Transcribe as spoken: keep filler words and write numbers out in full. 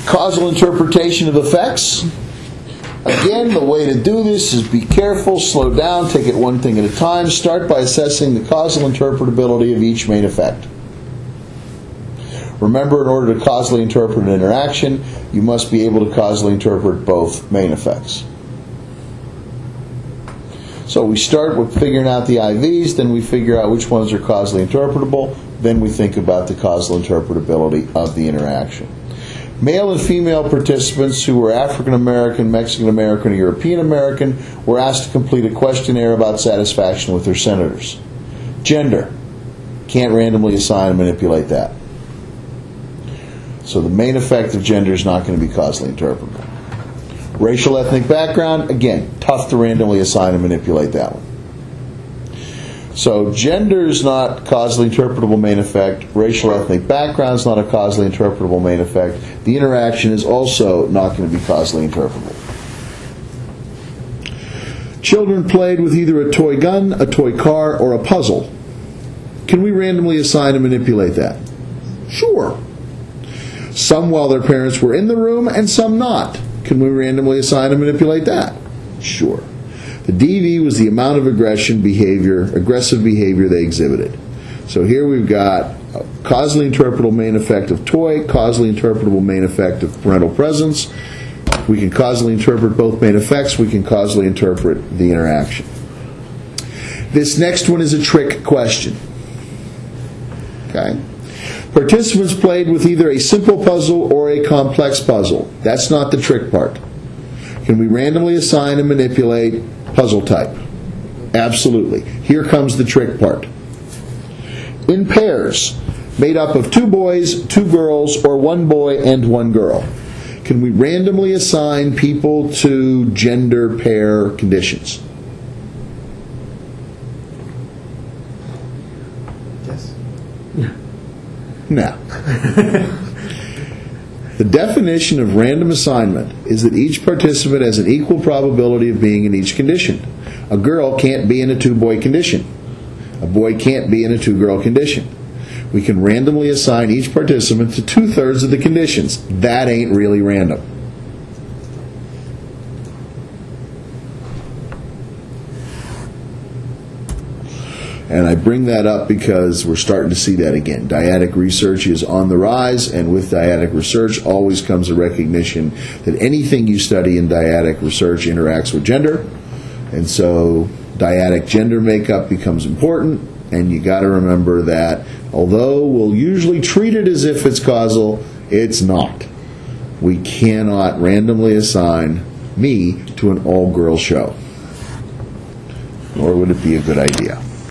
Causal interpretation of effects. Again, the way to do this is be careful, slow down, take it one thing at a time. Start by assessing the causal interpretability of each main effect. Remember, in order to causally interpret an interaction, you must be able to causally interpret both main effects. So we start with figuring out the I Vs, then we figure out which ones are causally interpretable, then we think about the causal interpretability of the interaction. Male and female participants who were African American, Mexican American, or European American were asked to complete a questionnaire about satisfaction with their senators. Gender. Can't randomly assign and manipulate that. So the main effect of gender is not going to be causally interpretable. Racial ethnic background, again, tough to randomly assign and manipulate that one. So gender is not causally interpretable main effect. Racial ethnic background is not a causally interpretable main effect. The interaction is also not going to be causally interpretable. Children played with either a toy gun, a toy car, or a puzzle. Can we randomly assign and manipulate that? Sure. Some while their parents were in the room and some not. Can we randomly assign and manipulate that? Sure. The D V was the amount of aggression behavior, aggressive behavior they exhibited. So here we've got a causally interpretable main effect of toy, causally interpretable main effect of parental presence. We can causally interpret both main effects. We can causally interpret the interaction. This next one is a trick question. Okay? Participants played with either a simple puzzle or a complex puzzle. That's not the trick part. Can we randomly assign and manipulate puzzle type? Absolutely. Here comes the trick part. In pairs, made up of two boys, two girls, or one boy and one girl, can we randomly assign people to gender pair conditions? Yes. No. The definition of random assignment is that each participant has an equal probability of being in each condition. A girl can't be in a two-boy condition. A boy can't be in a two-girl condition. We can randomly assign each participant to two-thirds of the conditions. That ain't really random. And I bring that up because we're starting to see that again. Dyadic research is on the rise, and with dyadic research always comes a recognition that anything you study in dyadic research interacts with gender. And so dyadic gender makeup becomes important, and you got to remember that although we'll usually treat it as if it's causal, it's not. We cannot randomly assign me to an all-girl show. Nor would it be a good idea.